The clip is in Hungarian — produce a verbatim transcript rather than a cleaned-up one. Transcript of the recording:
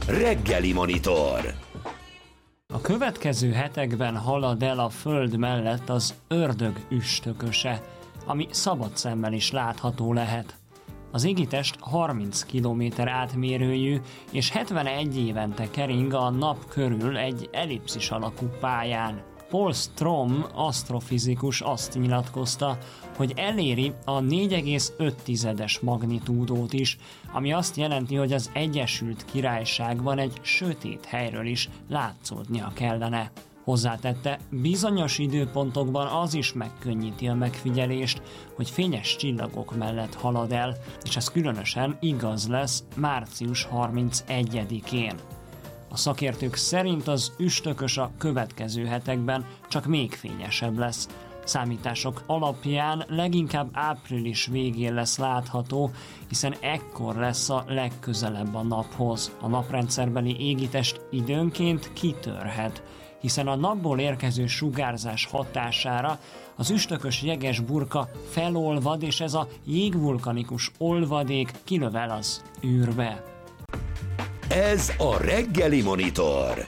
Reggeli Monitor. A következő hetekben halad el a Föld mellett az ördög üstököse, ami szabad szemmel is látható lehet. Az égitest harminc kilométer átmérőjű és hetvenegy évente kering a nap körül egy ellipszis alakú pályán. Paul Strom asztrofizikus azt nyilatkozta, hogy eléri a négy egész öt magnitúdót is, ami azt jelenti, hogy az Egyesült Királyságban egy sötét helyről is látszódnia kellene. Hozzátette, bizonyos időpontokban az is megkönnyíti a megfigyelést, hogy fényes csillagok mellett halad el, és ez különösen igaz lesz március harmincegyedikén. A szakértők szerint az üstökös a következő hetekben csak még fényesebb lesz. Számítások alapján leginkább április végén lesz látható, hiszen ekkor lesz a legközelebb a naphoz. A naprendszerbeli égitest időnként kitörhet, hiszen a napból érkező sugárzás hatására az üstökös jeges burka felolvad, és ez a jégvulkanikus olvadék kilövel az űrbe. Ez a Reggeli Monitor.